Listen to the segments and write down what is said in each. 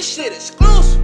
This shit exclusive.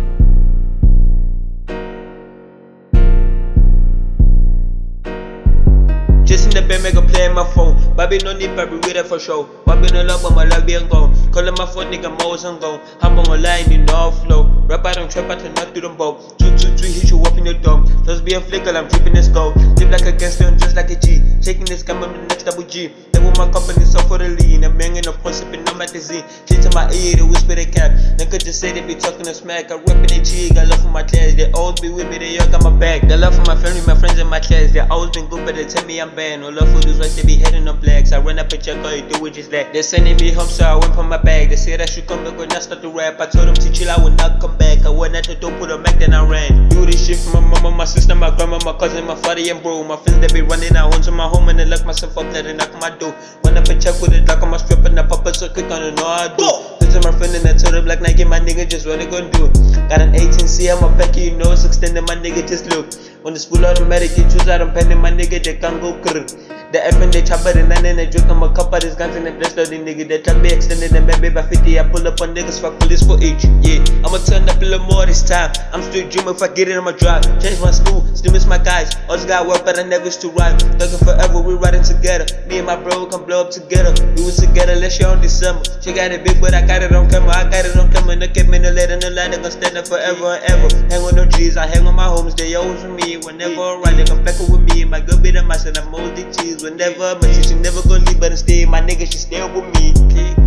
Just in the bed, make a play on my phone. Bobby no need Bobby with it for show. Bobby no love, but my love being gone. Calling my phone, nigga, Mo's and gone. I'm on line in the flow. Rap out on trap out and not to them both. 223 hit you up in your dome. Just be a flicker, I'm dripping this gold. Live like a gangster and just like a G. Shaking this camera, the next double G. They with my company, so for the lean. I'm banging a point, sipping on my disease. Shit to my ear, they whisper they cap. They could just say they be talking a smack. I rap in the G, got love for my class. They always be with me, they all got my back. Got love for my family, my friends, and my class. They always been good, but they tell me I'm bad. No love for those whites, they be heading on blacks. I run up a check, all you do is just that. They sending me home, so I went for my bag. They said I should come back when I start to rap. I told them to chill, I would not come back. I went out the door, put a Mac, then I ran. Do this shit for my mama, my sister, my grandma, my cousin, my father, and bro. My friends, they be running out home to my home, and they lock myself up, let it knock my door. Went up a check with it, lock on my strip, and I pop it so quick, I don't know how I do. This is my friend, and I told him, like Nike, my nigga, just what they gon' do. Got an 18C on my back, you know it's extended, my nigga, just look. When it's full automatic, you choose out, I'm pending, my nigga, they can't go crrr. The F and they chop it and then they joke, I'm a cup of this guns and they blessed out the nigga. They trap me extended and baby by 50. I pull up on niggas, fuck police for each. Yeah, I'ma turn up a little more this time. I'm still dreaming if I get it, I'ma drive. Change my school, still miss my guys. All this got work, but I never used to rhyme. Talking forever, we riding together. Me and my bro can blow up together. Do it together, let's share on December. She got it big, but I got it on camera. I got it on camera. No kept me no later, no line. They gon' stand up forever and ever. Hang with no G's, I hang with my homies. They always with me. Whenever I ride, they come back with me. My girl be the master, I'm moldy cheese. Whenever my she never gonna leave, but instead my nigga she stay with me.